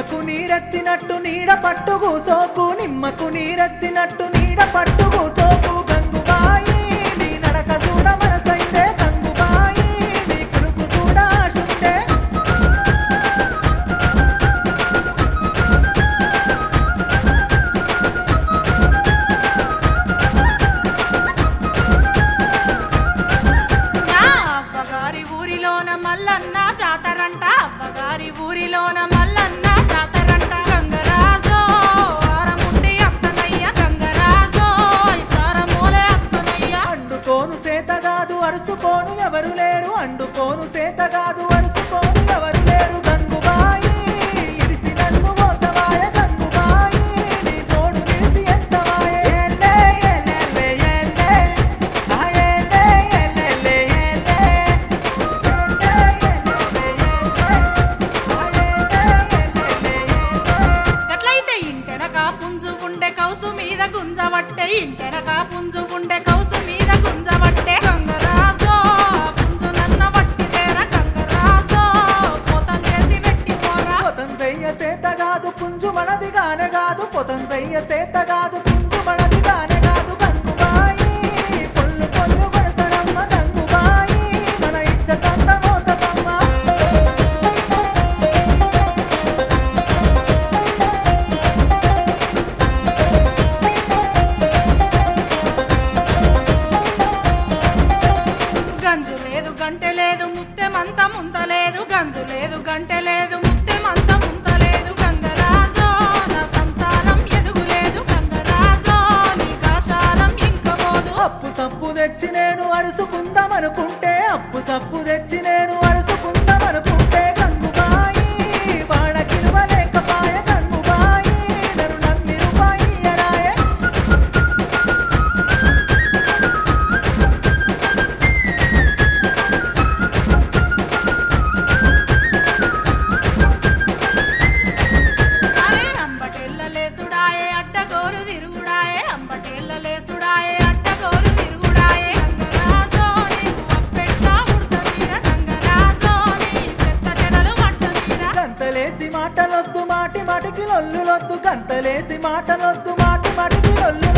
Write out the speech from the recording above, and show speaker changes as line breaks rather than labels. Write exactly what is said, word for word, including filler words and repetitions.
నిమ్మకు నీరెత్తినట్టు నీడ పట్టు కూసోకు నిమ్మకు నీరెత్తినట్టు నీడ పట్టు కూసోకు గంగుబాయి నీ నడక చూడ మనసైతే గంగుబాయి నీ కురుకు చూడ ఆశుంటే
అవ్వగారి ఊరిలోన మల్లన్న జాతరంట అవ్వగారి ఊరిలోన మల్లన్న జాతరంట గంగరాజో ఆరముండి అత్తనయ్య గంగరాజో ఇతారమూలే అత్తనయ్య
అండుకోను సేతగాదు అరుసుకోను ఎవరు లేరు అండుకోను సేతగాదు అరుసుకోను ఎవరు లేరు గంగుబాయి ఇడిసి నన్ను మోతవాయ గంగుబాయి నీ తోడు నిలిసి ఎంతవాయ ఏలే ఏలే ఏలే ఆ ఏలే ఏలే ఏలే
గట్లయితే ఇంటెనక పుంజు ఉండే కౌసు మీద గుంజవట్టే ఇంటెనక పుంజు ఉండే కౌసు మీద గుంజవట్టే గంగరాజో పుంజు నన్న వట్టితేరా గంగరాజో పోతం చేసి పెట్టిపోరా
పొతం చెయ్య సేతగాదు పుంజు మనది గానే కాదు పొతం చెయ్య సేతగాదు పుంజు మనది గానే కాదు గంగుబాయి పొల్లు పొల్లు కొడతరమ్మ గంగుబాయి మన ఇచ్చతంత మోతమ్మ
గంజు లేదు గంటె లేదు ముత్తెమంత ముంతలేదు గంజు లేదు గంటె లేదు ముత్తెమంత ముంతలేదు గంగరాజో నా సంసారం ఎదుగులేదు గంగరాజో నీ కాశాలం ఇంకపోదు
అప్పు సప్పు తెచ్చి నేను అరుసుకుందామనుకుంటే అప్పు సప్పు తెచ్చి నేను అరుసుకుందామనుకుంటే గంగుబాయి వాడ కిలువలేకపాయ గంగుబాయి నన్ను నమ్మి రూపాయి ఎరాయే
అరే అంబటెల్లలేసుడాయే అడ్డగోరు తిరుగుడాయే అంబటెల్లలేసుడాయే అడ్డగోరు తిరుగుడాయే గంగరాజో నీకు అప్పెట్లా ఉడతీర గంగరాజో నీ చెత్త చెడలు పట్టతీర
గంతలేసి మాటలొద్దు మాటి మాటికి లొల్లులొద్దు గంతలేసి మాటలొద్దు మాటి మాటికి లొల్లు